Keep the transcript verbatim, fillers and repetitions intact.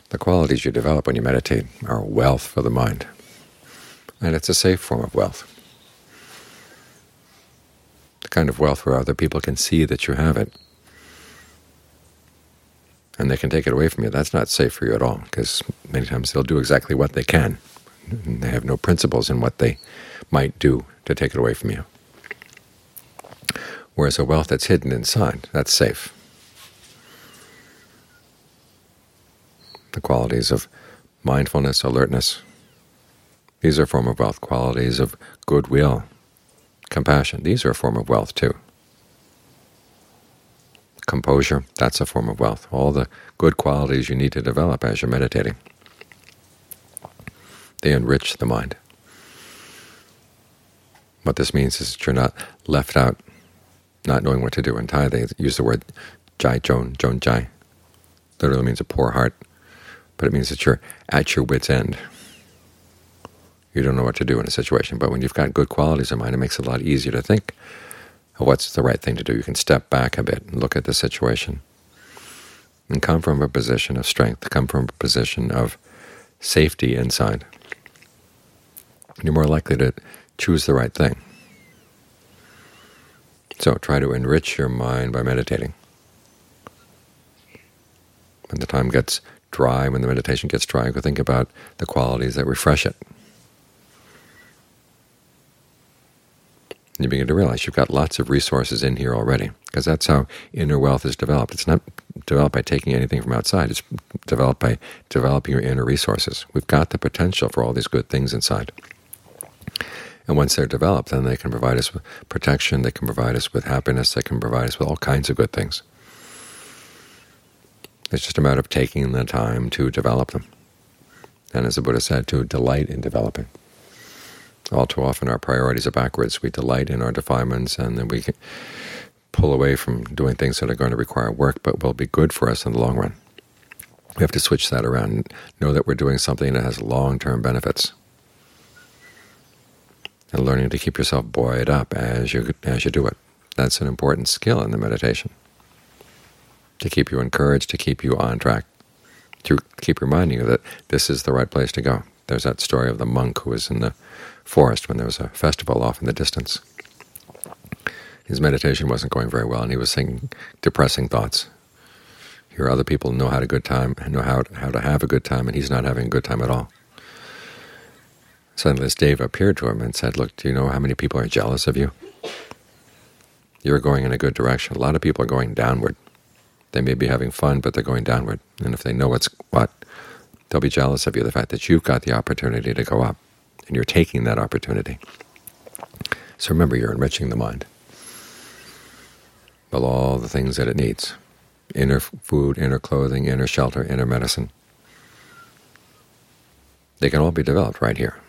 The qualities you develop when you meditate are wealth for the mind, and it's a safe form of wealth. The kind of wealth where other people can see that you have it, and they can take it away from you. That's not safe for you at all, because many times they'll do exactly what they can, and they have no principles in what they might do to take it away from you. Whereas a wealth that's hidden inside, that's safe. The qualities of mindfulness, alertness, these are a form of wealth. Qualities of goodwill, compassion, these are a form of wealth too. Composure, that's a form of wealth. All the good qualities you need to develop as you're meditating. They enrich the mind. What this means is that you're not left out, not knowing what to do. In Thai they use the word jai jon, jon jai. Literally means a poor heart, but it means that you're at your wit's end. You don't know what to do in a situation. But when you've got good qualities in mind, it makes it a lot easier to think of what's the right thing to do. You can step back a bit and look at the situation and come from a position of strength, come from a position of safety inside. You're more likely to choose the right thing. So try to enrich your mind by meditating. When the time gets dry, when the meditation gets dry, go think about the qualities that refresh it. You begin to realize you've got lots of resources in here already, because that's how inner wealth is developed. It's not developed by taking anything from outside. It's developed by developing your inner resources. We've got the potential for all these good things inside. And once they're developed, then they can provide us with protection, they can provide us with happiness, they can provide us with all kinds of good things. It's just a matter of taking the time to develop them. And as the Buddha said, to delight in developing. All too often our priorities are backwards. We delight in our defilements, and then we can pull away from doing things that are going to require work but will be good for us in the long run. We have to switch that around and know that we're doing something that has long-term benefits. And learning to keep yourself buoyed up as you as you do it. That's an important skill in the meditation, to keep you encouraged, to keep you on track, to keep reminding you that this is the right place to go. There's that story of the monk who was in the forest when there was a festival off in the distance. His meditation wasn't going very well, and he was thinking depressing thoughts. Here other people know how to good time, know how how to have a good time, and he's not having a good time at all. Suddenly this Deva appeared to him and said, "Look, do you know how many people are jealous of you? You're going in a good direction. A lot of people are going downward. They may be having fun, but they're going downward. And if they know what's what, they'll be jealous of you, the fact that you've got the opportunity to go up, and you're taking that opportunity." So remember, you're enriching the mind with all the things that it needs: inner food, inner clothing, inner shelter, inner medicine. They can all be developed right here.